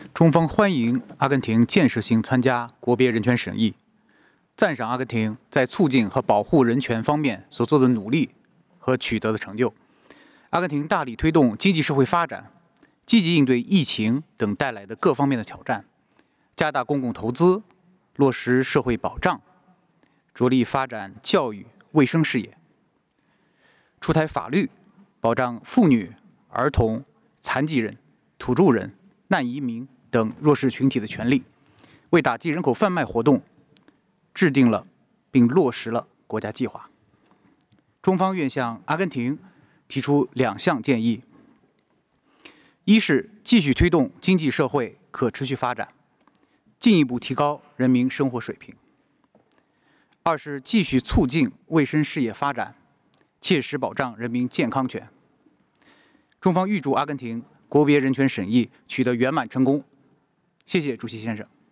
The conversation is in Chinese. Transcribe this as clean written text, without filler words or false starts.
中方欢迎阿根廷建设性参加国别人权审议，赞赏阿根廷在促进和保护人权方面所做的努力和取得的成就。阿根廷大力推动经济社会发展，积极应对疫情等带来的各方面的挑战，加大公共投资，落实社会保障，着力发展教育、卫生事业，出台法律保障妇女、儿童、残疾人、土著人、难移民等弱势群体的权利，为打击人口贩卖活动制定了并落实了国家计划。中方愿向阿根廷提出2项建议：一是继续推动经济社会可持续发展，进一步提高人民生活水平；二是继续促进卫生事业发展，切实保障人民健康权。中方预祝阿根廷国别人权审议取得圆满成功。谢谢主席先生。